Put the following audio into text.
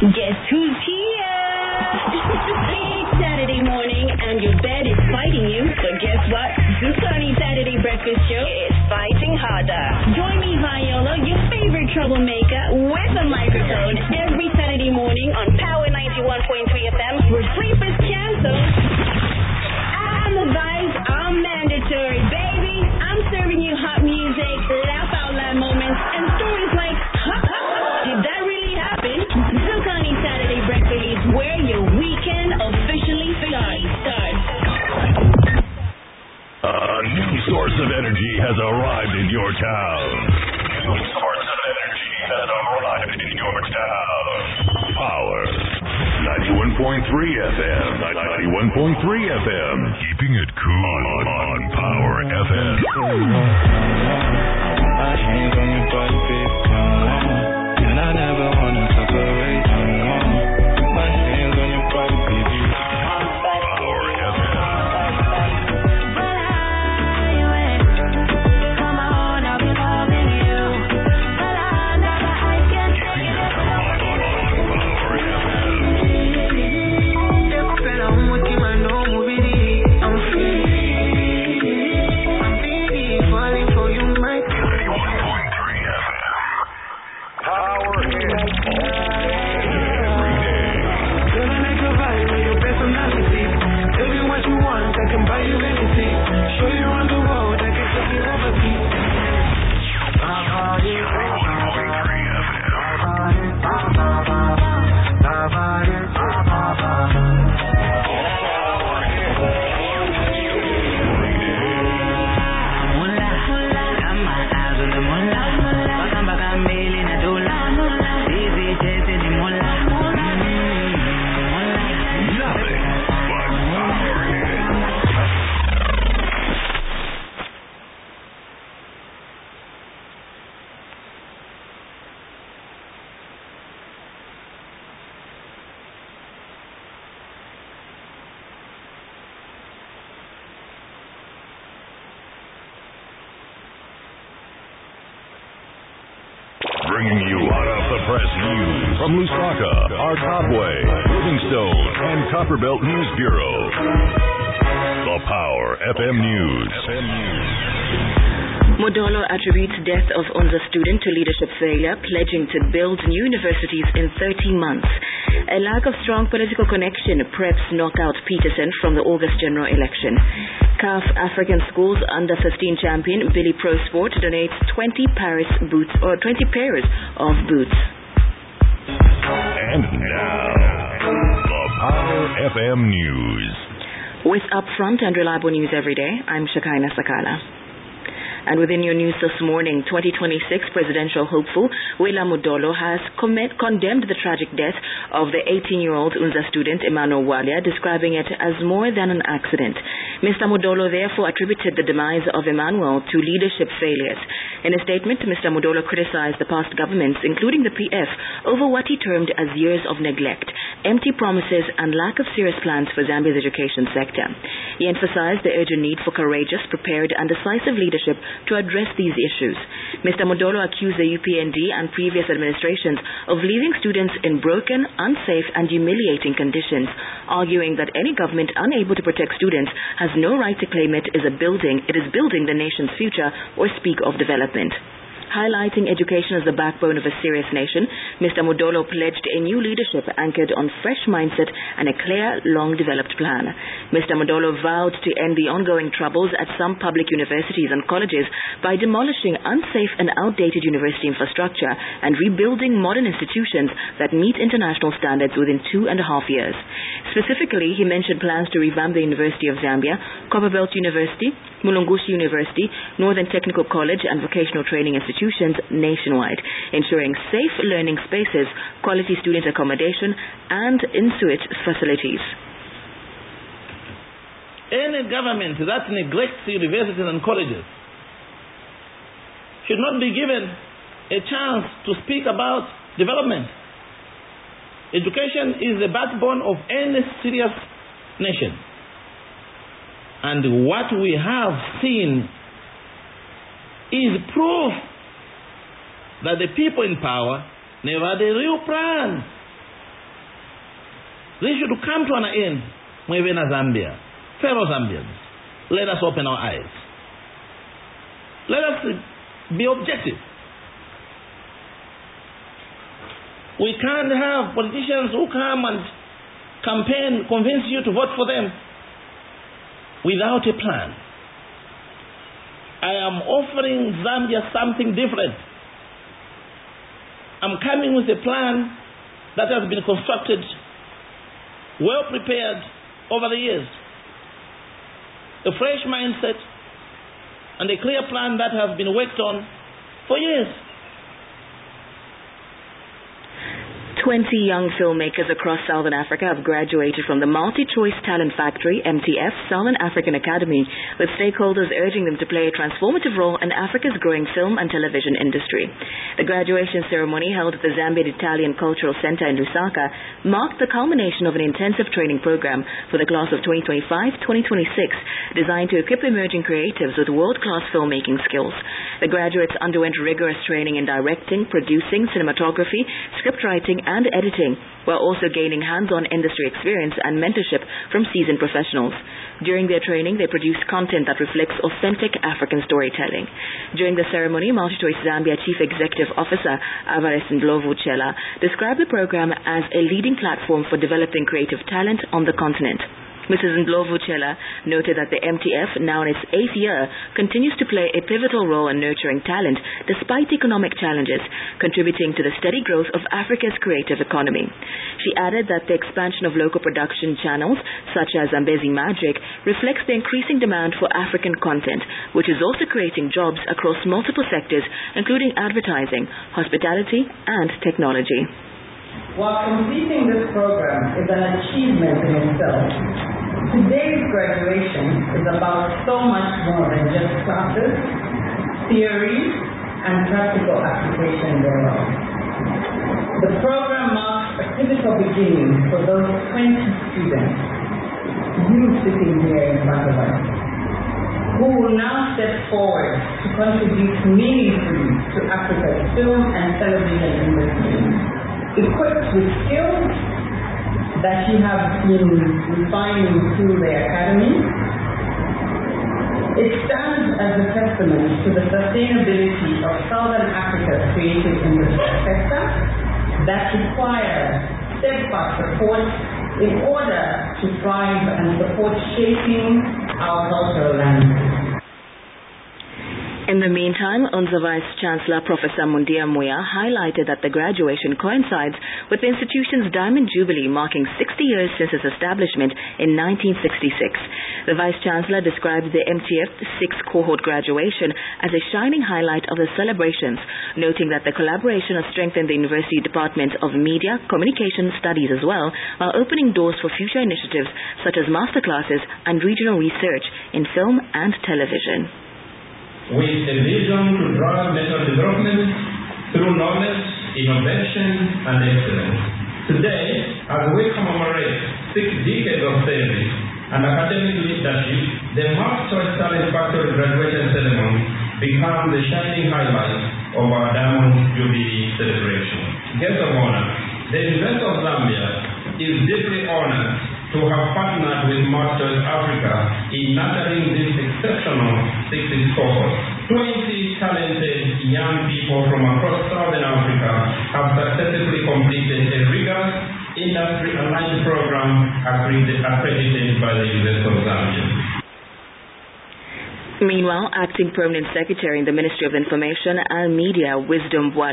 Guess who's here? It's Saturday morning and your bed is fighting you, but guess what? Zucani Saturday Breakfast Show is fighting harder. Join me, Viola, your favorite troublemaker, with a microphone every Saturday morning on Power 91.3 FM, where sleep is canceled. And the vibes are mandatory, baby. I'm serving you hot music, laugh out loud moments, and stories like, did that really happen? Zucani Saturday Breakfast is where your weekend officially starts. A new source of energy has arrived in your town. Power 91.3 FM. 91.3 FM. Keeping it cool on Power FM. My hands on your body, baby. And I never wanna separate. My hands on your body, baby. Power FM. Bringing you hot off the press news from Lusaka, Artobwe, Livingstone, and Copperbelt News Bureau. The Power FM News. Modolo attributes death of UNZA student to leadership failure, pledging to build new universities in 30 months. A lack of strong political connection preps knockout Peterson from the August general election. CAF African Schools Under-15 champion Billy Pro Sport donates 20 pairs of boots. And now, the Power FM News. With upfront and reliable news every day, I'm Shakaina Sakala. And within your news this morning, 2026 presidential hopeful Wela Modolo has condemned the tragic death of the 18-year-old UNZA student Emmanuel Walia, describing it as more than an accident. Mr. Modolo therefore attributed the demise of Emmanuel to leadership failures. In a statement, Mr. Modolo criticized the past governments, including the PF, over what he termed as years of neglect, empty promises, and lack of serious plans for Zambia's education sector. He emphasized the urgent need for courageous, prepared, and decisive leadership to address these issues. Mr. Modolo accused the UPND and previous administrations of leaving students in broken, unsafe, and humiliating conditions, arguing that any government unable to protect students has no right to claim it is building the nation's future or speak of development. Highlighting education as the backbone of a serious nation, Mr. Modolo pledged a new leadership anchored on fresh mindset and a clear, long-developed plan. Mr. Modolo vowed to end the ongoing troubles at some public universities and colleges by demolishing unsafe and outdated university infrastructure and rebuilding modern institutions that meet international standards within 2.5 years. Specifically, he mentioned plans to revamp the University of Zambia, Copperbelt University, Mulungushi University, Northern Technical College, and vocational training institutions nationwide, ensuring safe learning spaces, quality student accommodation, and in-suite facilities. Any government that neglects universities and colleges should not be given a chance to speak about development. Education is the backbone of any serious nation. And what we have seen is proof that the people in power never had a real plan This should come to an end. Mwevena Zambia, fellow Zambians, let us open our eyes. Let us be objective. We can't have politicians who come and campaign, convince you to vote for them without a plan. I am offering Zambia something different. I'm coming with a plan that has been constructed, well prepared over the years. A fresh mindset and a clear plan that has been worked on for years. 20 young filmmakers across Southern Africa have graduated from the Multi-Choice Talent Factory, MTF, Southern African Academy, with stakeholders urging them to play a transformative role in Africa's growing film and television industry. The graduation ceremony held at the Zambian Italian Cultural Center in Lusaka marked the culmination of an intensive training program for the class of 2025-2026, designed to equip emerging creatives with world-class filmmaking skills. The graduates underwent rigorous training in directing, producing, cinematography, scriptwriting, and editing, while also gaining hands-on industry experience and mentorship from seasoned professionals. During their training, they produced content that reflects authentic African storytelling. During the ceremony, MultiChoice Zambia Chief Executive Officer Avares Ndlovu-Chela described the program as a leading platform for developing creative talent on the continent. Mrs. Ndlovu-Chela noted that the MTF, now in its 8th year, continues to play a pivotal role in nurturing talent despite economic challenges, contributing to the steady growth of Africa's creative economy. She added that the expansion of local production channels, such as Zambezi Magic, reflects the increasing demand for African content, which is also creating jobs across multiple sectors, including advertising, hospitality, and technology. While completing this program is an achievement in itself, today's graduation is about so much more than just classes, theory, and practical application thereof. The program marks a pivotal beginning for those 20 students, you sitting here in front of us, who will now step forward to contribute meaningfully to Africa's film and television industry, equipped with skills that you have been refining through the academy. It stands as a testament to the sustainability of Southern Africa's creative industry sector that requires steadfast support in order to thrive and support shaping our cultural landscape. In the meantime, UNZA Vice-Chancellor Professor Mundia Muya highlighted that the graduation coincides with the institution's Diamond Jubilee, marking 60 years since its establishment in 1966. The Vice-Chancellor described the MTF 6th cohort graduation as a shining highlight of the celebrations, noting that the collaboration has strengthened the University Department of Media, Communication Studies as well, while opening doors for future initiatives such as masterclasses and regional research in film and television. With a vision to drive national development through knowledge, innovation, and excellence. Today, as we commemorate 6 decades of service and academic leadership, the MultiChoice Talent Factory graduation ceremony becomes the shining highlight of our Diamond Jubilee celebration. Guest of honor, the University of Zambia is deeply honored to have partnered with MultiChoice Africa in nurturing this exceptional 60th cohort. 20 talented young people from across Southern Africa have successfully completed a rigorous industry-aligned program accredited by the University of Zambia. Meanwhile, Acting Permanent Secretary in the Ministry of Information and Media, Wisdom Bwala,